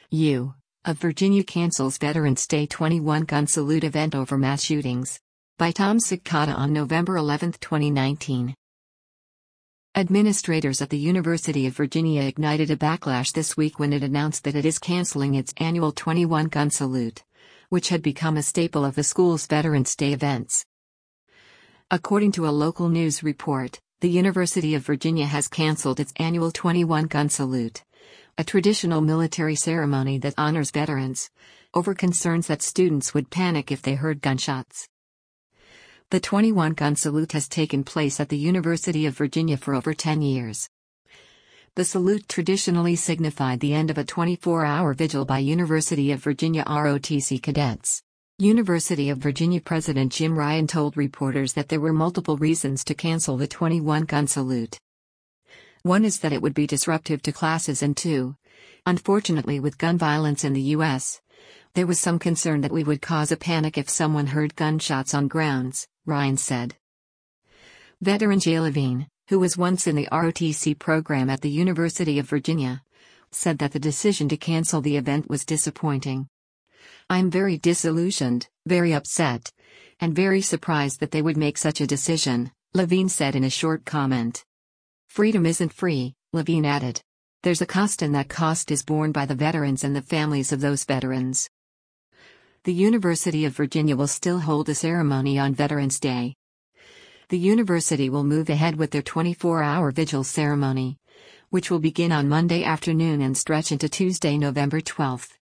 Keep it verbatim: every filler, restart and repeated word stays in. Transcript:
U. of Virginia cancels Veterans Day twenty-one gun salute event over mass shootings. By Tom Sikata on November eleventh, twenty nineteen. Administrators at the University of Virginia ignited a backlash this week when it announced that it is canceling its annual twenty-one gun salute, which had become a staple of the school's Veterans Day events. According to a local news report, the University of Virginia has canceled its annual twenty-one gun salute, a traditional military ceremony that honors veterans, over concerns that students would panic if they heard gunshots. The twenty-one gun salute has taken place at the University of Virginia for over ten years. The salute traditionally signified the end of a twenty-four hour vigil by University of Virginia R O T C cadets. University of Virginia President Jim Ryan told reporters that there were multiple reasons to cancel the twenty-one gun salute. One is that it would be disruptive to classes, and two, unfortunately, with gun violence in the U S, there was some concern that we would cause a panic if someone heard gunshots on grounds, Ryan said. Veteran Jay Levine, who was once in the R O T C program at the University of Virginia, said that the decision to cancel the event was disappointing. "I'm very disillusioned, very upset, and very surprised that they would make such a decision," Levine said in a short comment. "Freedom isn't free," Levine added. "There's a cost, and that cost is borne by the veterans and the families of those veterans." The University of Virginia will still hold a ceremony on Veterans Day. The university will move ahead with their twenty-four hour vigil ceremony, which will begin on Monday afternoon and stretch into Tuesday, November twelfth.